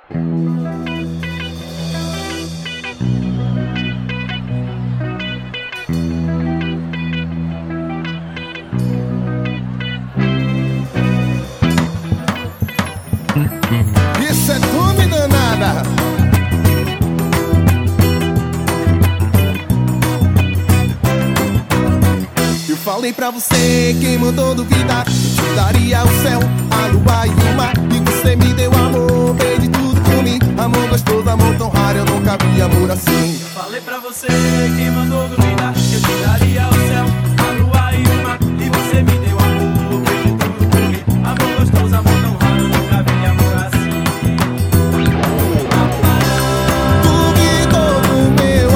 Isso é Tome danada. Eu falei pra você, quem mandou duvidar, eu te daria o céu, a lua e o mar. E você me deu amor, fez de tudo por mim. Amor gostoso, amor tão raro, eu nunca vi amor assim. Eu falei pra você, quem mandou duvidar, eu te daria o céu, a lua e o mar. E você me deu amor, fez de tudo por mim. Amor gostoso, amor tão raro, eu nunca vi amor assim. Duvidou do meu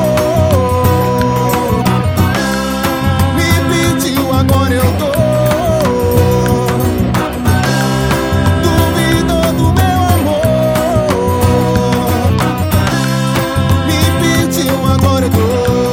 amor, me pediu, agora eu dou. Duvidou do meu amor, me pediu, agora eu dou.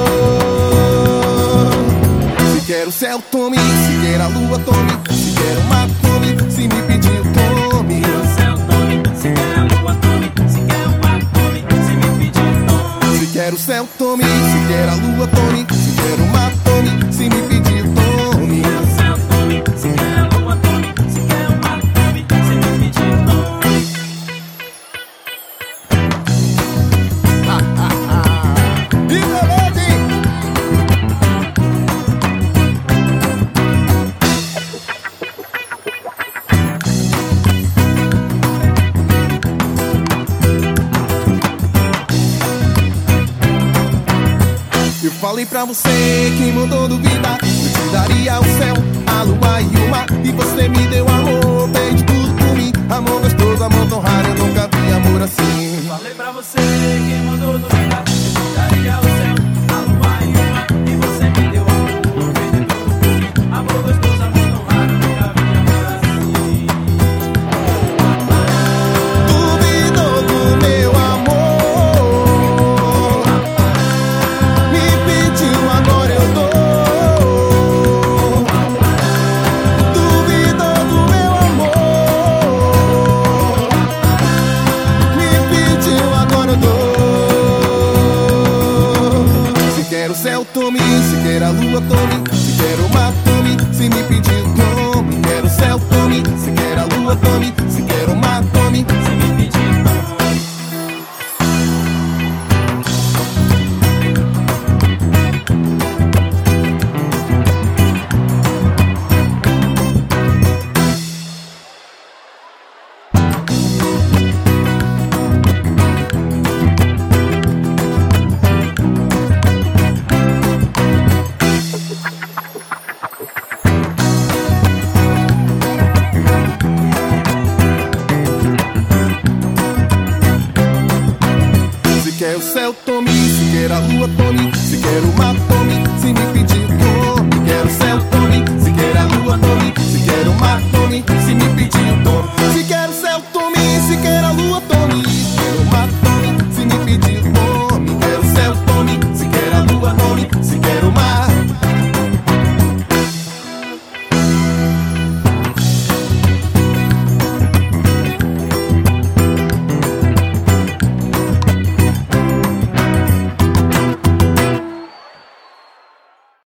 Se quer o céu, tome. Se quer a lua, tome. Se quer o mar, tome. Se me pedir, tome. Se quer o céu, tome. Se quer a lua, tome. Se quer o mar, tome. Se me pedir, tome. Se quer o céu, tome. Se quer a lua, tome. Se quer o mar, tome. Se me pedir, tome. Se quer o céu, tome. Se quer a lua, tome. Se quer o mar, tome. Se me pedir, tome. E beleza, hein? Eu falei pra você, quem mandou duvidar, eu te daria o céu, a lua e o mar. E você me deu amor, fez tudo por mim. Amor gostoso, amor tão raro, eu nunca vi amor assim. Falei pra você, quem mandou duvidar, eu te daria o céu, a lua e o mar. E você me deu amor, fez de tudo por mim. Amor gostoso, amor tão raro, eu nunca vi amor assim. Duvidou do meu amor, me pediu, agora eu dou. Duvidou do meu amor, me pediu, agora eu dou. Se quer o céu, tome. Se quer a lua, tome. Se quer o mar, tome. Se me pedir, tome. Quer o céu, tome. Se quer a lua, tome. Se quer o mar, tome. Se me pedir, tome. Se quer o céu, tome. Se quer a lua, tome. Se quer o mar, tome. Se me pedir,